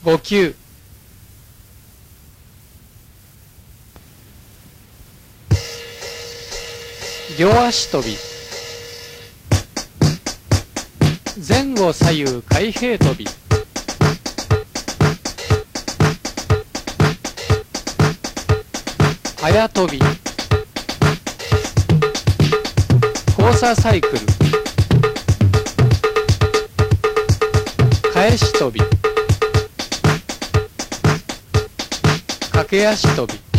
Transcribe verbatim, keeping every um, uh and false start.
ご球。両足跳び。前後左右開閉跳び。早跳び。交差サイクル。返し跳び。駆け足跳び。